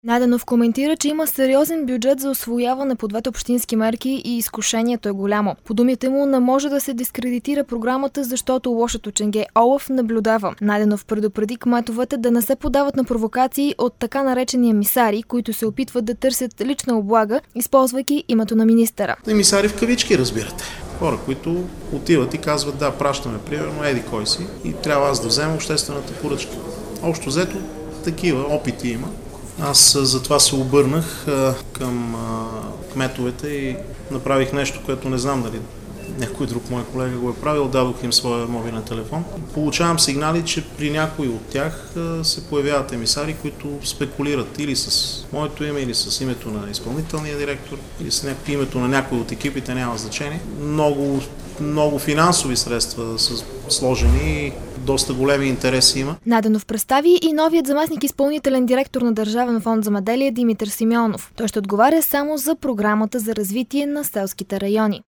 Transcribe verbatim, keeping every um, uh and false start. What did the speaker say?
Найденов коментира, че има сериозен бюджет за усвояване по двете общински мерки и изкушението е голямо. По думите му не може да се дискредитира програмата, защото лошото ченге Олаф наблюдава. Найденов предупреди кметовете да не се подават на провокации от така наречени емисари, които се опитват да търсят лична облага, използвайки името на министъра. Емисари в кавички, разбирате. Хора, които отиват и казват: да, пращаме примерно еди кой си и трябва аз да взема обществената поръчка. Общо взето такива опити има. Аз затова се обърнах а, към а, кметовете и направих нещо, което не знам дали някой друг мой колега го е правил, дадох им своя мобилен телефон. Получавам сигнали, че при някои от тях а, се появяват емисари, които спекулират или с моето име, или с името на изпълнителния директор, или с някакво името на някой от екипите, няма значение. Много, много финансови средства са сложени и доста големи интереси има. Найденов представи и новият заместник изпълнителен директор на Държавен фонд земеделие Димитър Симеонов. Той ще отговаря само за програмата за развитие на селските райони.